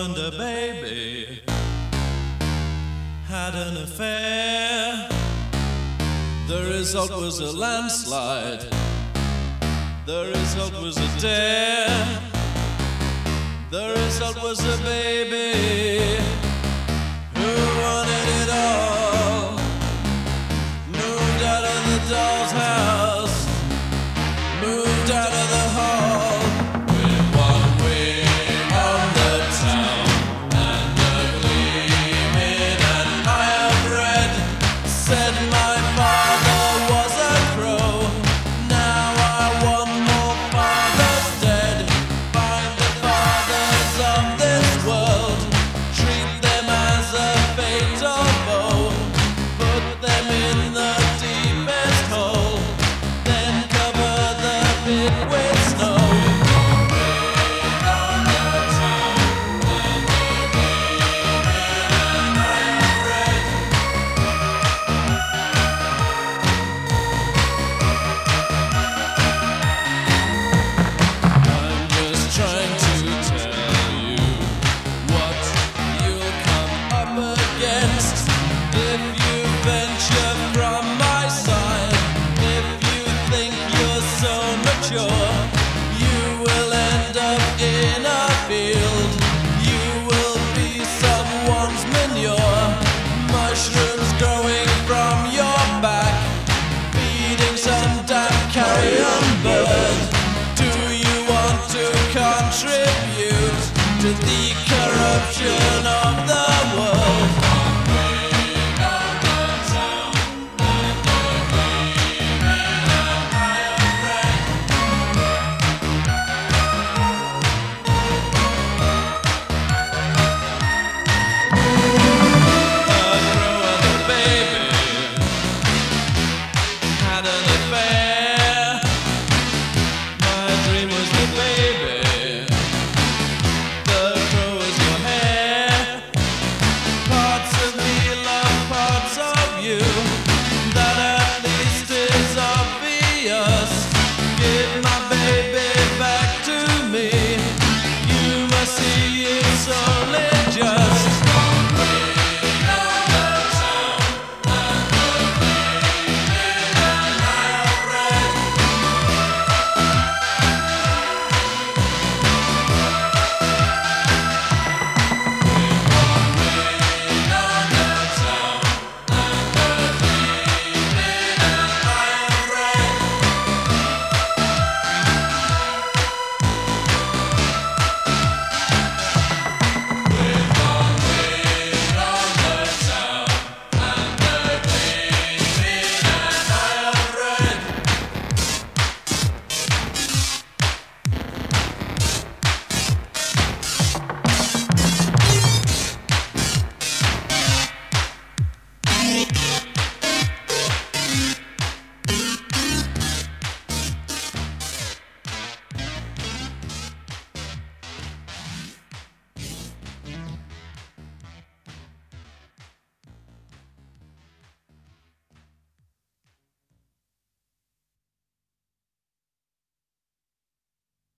and a baby had an affair. The result was a landslide. The result was a dare. The result was a baby who wanted it all. Moved out of the doll's house, moved out of the hall, with one wing on the town and a gleaming and eye of red. Said my father was a crow. Now I want more fathers dead. Find the fathers of this world, treat them as a fatal foe, put them in the deepest hole, then cover the pit with snow. I'm just trying to tell you what you'll come up against if you venture from my side. If you think you're so mature, you will end up in a field. You will be someone's manure. Mushrooms growing from your back, feeding some damn carrion bird. Do you want to contribute to the corruption of the